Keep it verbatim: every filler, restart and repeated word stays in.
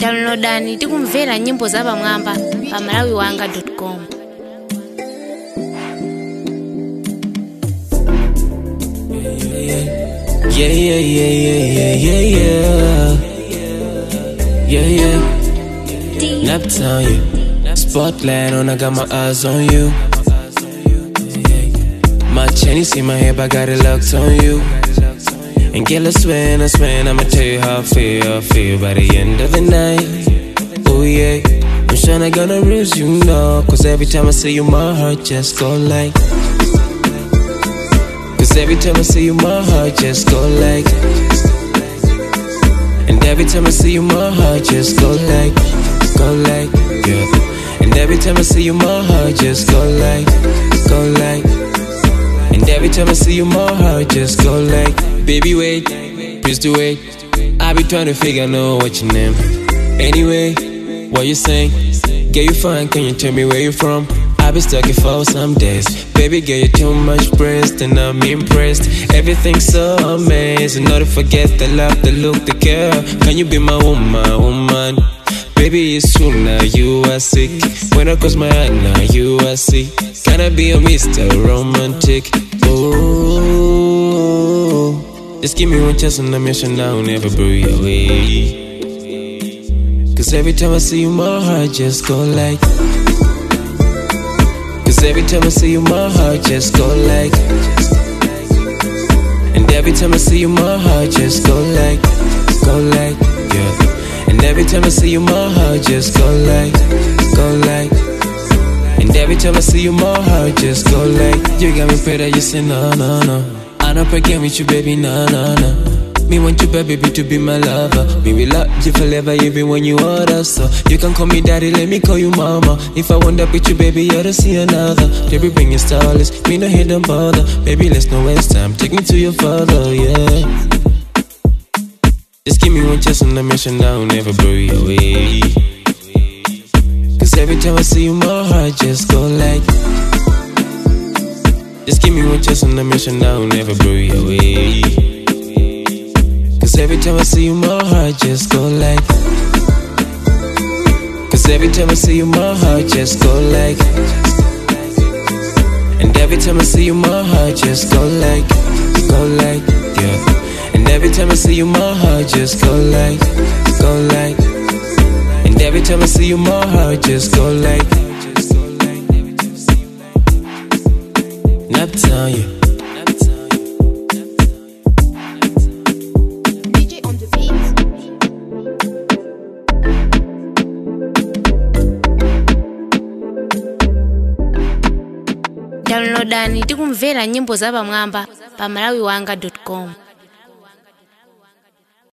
Downloadani tikumvera nyimbo za pamwamba pa malawi wanga dot com. Yeah, yeah, yeah, yeah, yeah, yeah, yeah, yeah, yeah. Naptown, yeah. Spotlight on, I got my eyes on you. My chain, you see my hair, but I got it locked on you. And girl, I swear, I swear, I'ma tell you how I feel, I feel by the end of the night. Oh yeah, I'm sure not gonna lose you, no. Cause every time I see you, my heart just go like. Cause every time I see you, my heart just go like. And every time I see you, my heart just go like. Go like, yeah. And every time I see you, my heart just go like. Go like. And every time I see you, my heart just go like. Baby, wait, please do wait. I be trying to figure out what your name. Anyway, what you saying? Girl, you fine, can you tell me where you from? I be stuck here for some days. Baby, girl, you too much breast and I'm impressed. Everything's so amazing. Not to forget the love, the look, the care. Can you be my woman, woman? Baby, it's true now, you are sick. When I close my eye now, you are sick. Can I be a Mister Romantic? Oh, just give me one chance and I'm mission now, never break away. Cause every time I see you, my heart just go like. Cause every time I see you, my heart just go like. And every time I see you, my heart just go like. Go like, yeah. And every time I see you, my heart just go like. Go like. And every time I see you, my heart just go like. You got me better, you say no, no, no. I'm not again with you, baby, no, no, no. Me want you, baby, to be my lover. Me will love you forever, even when you want us. So you can call me daddy, let me call you mama. If I want that with you, baby, you don't see another. Baby, bring your stylist, me no hit them bother. Baby, let's no waste time, take me to your father, yeah. Just give me one chance on the mission, I'll never break away. Cause every time I see you, my heart just go like. Just give me one chance on the mission, I'll never break away. Cause every time I see you, my heart just go like. Cause every time I see you, my heart just go like. And every time I see you, my heart just go like. Go like, yeah. And every time I see you, my heart just go like. Go like. And every time I see you, my heart just go like. Naptown, yeah. Downloadani tikumvera nyimbo za pamwamba pa malawi wanga dot com.